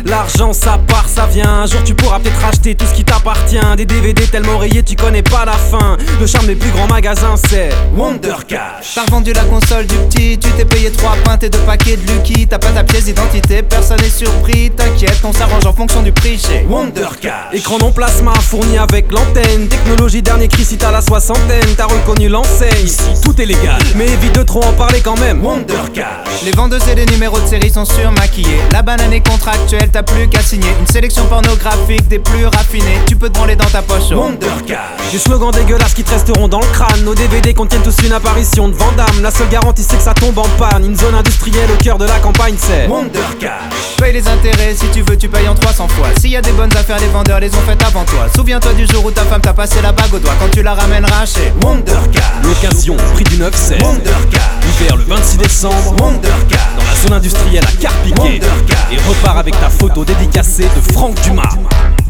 L'argent ça part, ça vient. Un jour tu pourras peut-être acheter tout ce qui t'appartient. Des DVD tellement rayés, tu connais pas la fin. Le charme des plus grands magasins, c'est Wonder Cash. T'as revendu la console du petit, tu t'es payé 3 pintes et 2 paquets de Lucky. T'as pas ta pièce d'identité, personne n'est surpris. T'inquiète, on s'arrange en fonction du prix chez Wonder Cash. Écran non plasma fourni avec l'antenne. Technologie dernier cri si t'as la soixantaine. T'as reconnu l'enseigne, ici tout est légal. Mais évite de trop en parler quand même. Wonder Cash. Les vendeuses et les numéros de série sont surmaquillés. La banane est contractuelle, t'as plus qu'à signer. Une sélection pornographique des plus raffinés. Tu peux te branler dans ta poche au Wonder Cash. Des slogans dégueulasses qui te resteront dans le crâne. Nos DVD contiennent tous une apparition de Van Damme. La seule garantie c'est que ça tombe en panne. Une zone industrielle au cœur de la campagne, c'est Wonder Cash. Paye les intérêts, si tu veux tu payes en 300 fois. S'il y a des bonnes affaires, les vendeurs les ont faites avant toi. Souviens-toi du jour où ta femme t'a passé la bague au doigt. Quand tu la ramèneras chez Wonder Cash. L'occasion, prix du 9-16. Wonder Cash. Ouvert le 26 décembre. Wonder Cash. Dans la zone industrielle à Carpiquet. Et repars avec ta photo dédicacée de Franck Dumas.